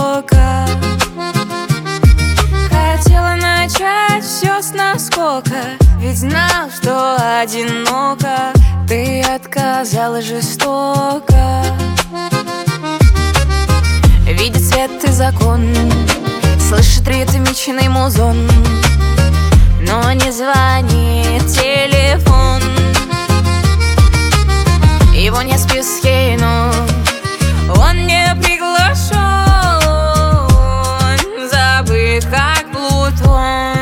жестоко. Хотела начать все с наскока, ведь знал, что одиноко. Ты отказала жестоко. Видит свет и закон, слышит ритмичный музон, но не звонит телефон. Его не в списке, но он не приглашен, забыт как Плутон.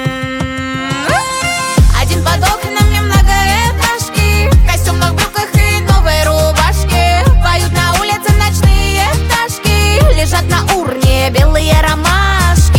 Один под окнами многоэтажки, в костюмах, брюках и новой рубашке. Поют на улице ночные пташки, лежат на урне белые ромашки.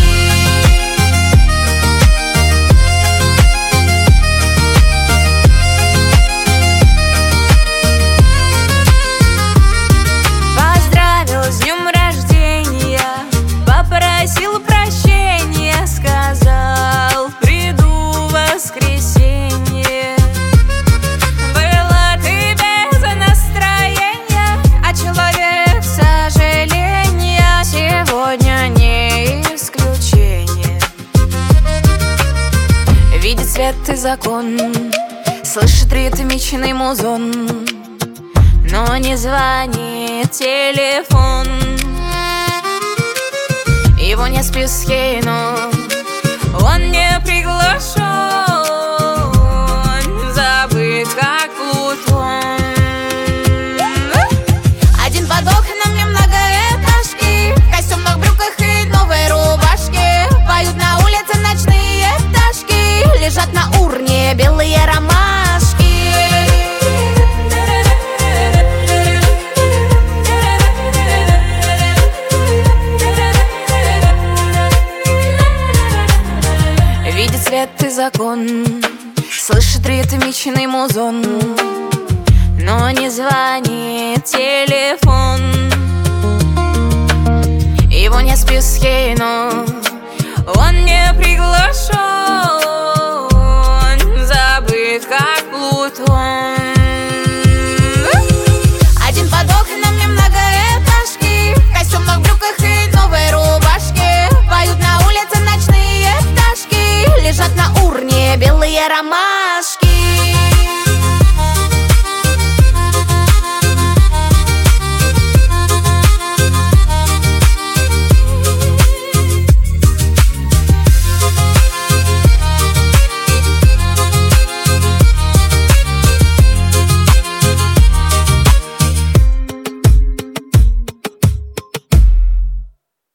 Поздравил с днем рождения, попросил прощения, сказал, приду в воскресенье. Было ты без настроения, а человек сожаления сегодня не исключение. Видит свет и закон, слышит ритмичный музон, но не звонит телефон. Его не в списке, но он не приглашен, забыт как Плутон. Один под окнами многоэтажки, в костюмах, брюках и новой рубашке. Поют на улице ночные пташки, лежат на урне белые ромашки. Видит свет и закон, слышит ритмичный музон, но не звонит телефон. Его не в списке, но он не приглашен,